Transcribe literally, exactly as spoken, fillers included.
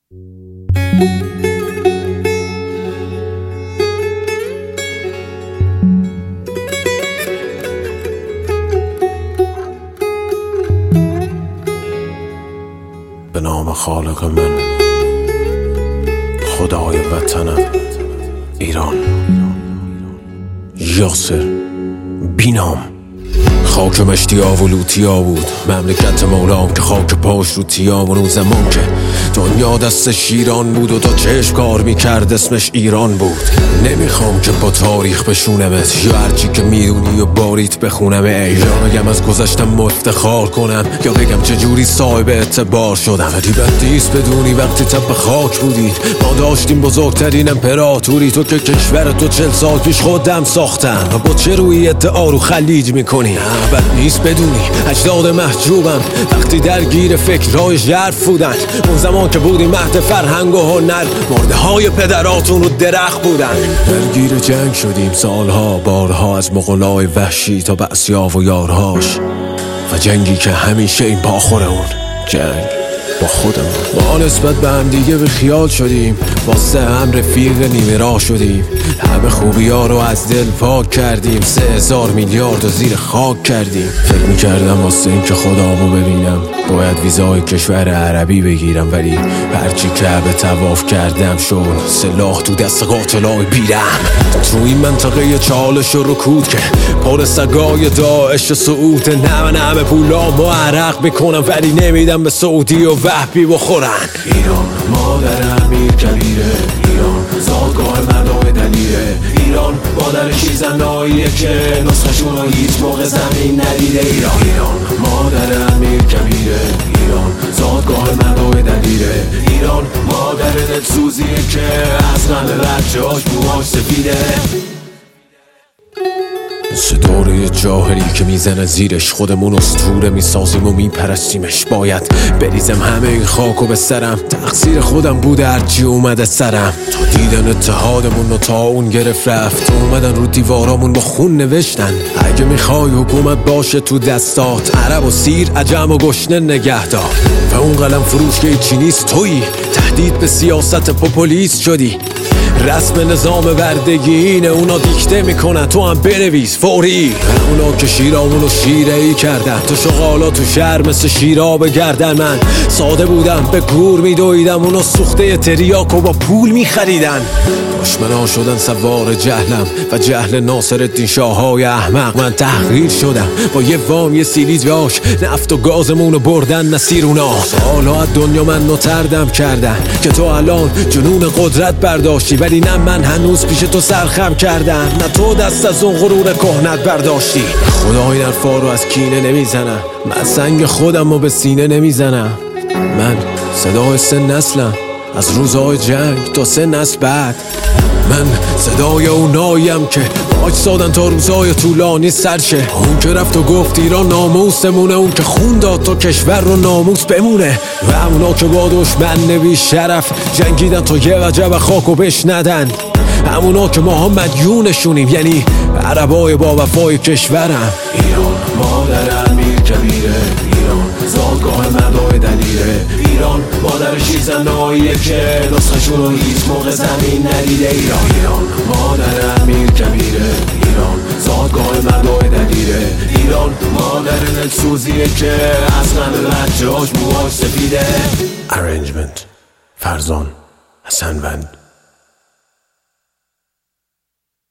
به نام خالق من، خدای وطنم ایران. یاسر بینام. خاک مشتیا و لوتیا بود مملکت مولام که خاک پاش رو تیام. اون زمان که دنیا دست شیران بود و تا چشم کار میکرد اسمش ایران بود. نمیخوام که با تاریخ بشونمت یا هرچی که میدونی و باریت بخونم، یا بگم از گذشتم مفتخار کنم یا بگم چجوری صاحب اعتبار شدم. ولی بد نیست بدونی وقتی تب خاک بودید ما داشتیم بزرگترین امپراتوری. تو که کشور تو چل سال پیش خودم ساختم و با چه روی ادعا رو خلیج میکنی؟ بد نیست بدونی اجداد محجوبم وقتی درگیر فکرهای ژرف بودن. اون زمان که بودی مهد فرهنگ و هنر مرده های پدراتون رو درخت بودن. درگیر جنگ شدیم سالها بارها، از مغولای وحشی تا بعثیا و یارهاش، و جنگی که همیشه این پاخوره اون جنگ با خودمون. ما نسبت به هم دیگه به خیال شدیم، واسه هم رفیق نیمه راه شدیم. همه خوبی ها رو از دل پاک کردیم، سه هزار میلیارد رو زیر خاک کردیم. فکر میکردم واسه این که خدامو ببینم باید ویزای کشور عربی بگیرم، ولی هرچی کعبه طواف کردم شد سلاح تو دست قاتلای بیرم. تو این منطقه چالش و رکود که پر سگای داعش سعود، نه نه به پولام و عرق میکنم ولی نمیدم به سعودی و وحبی بخورن. ایران مادر امیر کبیره، ایران زادگاه مردم دلیره، ایران مادر شیزناییه که نسخشون رو هیچ موقع زمین ندیده. ایران ایران مادر امیر کبیره، ایران زادگاه مردم دلیره، ایران مادر دلسوزیه که از غم بچه هاش موهاش سفیده. مثل دوره جاهلی که میزنه زیرش خودمون اسطوره میسازیم و میپرستیمش. باید بریزم همه این خاکو به سرم، تقصیر خودم بوده هرچی اومده سرم. تا دیدن اتحادمون و تا اون گرفت رفت، اومدن رو دیوارامون با خون نوشتن اگه میخوای حکومت باشه تو دستات، عرب و سیر عجم و گشنه نگه دار. و اون قلم فروش که هیچی نیست تویی، تهدید به سیاست پوپولیست شدی. رسم نظام بردگی اینه، اونا دیکته میکنن تو هم بنویس فوری. اونا که شیرامونو شیره ای کردن، تو شغالا تو شهر مثل شیرا بگردن. من ساده بودم به گور میدویدم، اونا سوخته تریاکو با پول میخریدن. دشمنا شدن سوار جهلم و جهل ناصرالدین شاههای احمق. من تحقیر شدم با یه وام یه سیلی جاش، نفت و گازمونو بردن مسیر اونا. سالها از دنیا من نتردم کردن که تو الان جنون قدرت برداشتی، ولی نه من هنوز پیش تو سرخم کردم، نه تو دست از اون غرور کهنت برداشتی. خدا این حرفا رو از کینه نمیزنم، من سنگ خودم رو به سینه نمیزنم. من صدای سه نسلم از روزهای جنگ تا سه نسل بعد. من صدای اوناییم که باج سادن تا روزای طولانی سرشه. اون که رفت و گفت ایران ناموسمونه، اون که خون داد تا کشور رو ناموس بمونه. و همونا که با دشمن نبی شرف جنگیدن تا یه وجب خاکو بش ندن. همونا که ما هم مدیونشونیم، یعنی عربای با وفای کشورم. ایران مادر امیر کبیره، ایران زادگاه مردم دلیره، ایران مادر شیزناییه که نسخشون رو هیچ موقع زمین ندیده. ایران ایران مادر امیر کبیره، ایران زادگاه مردم دلیره، ایران مادر دلسوزیه که از غم بچه هاش موهاش سفیده. Arrangement فرزان حسنوند.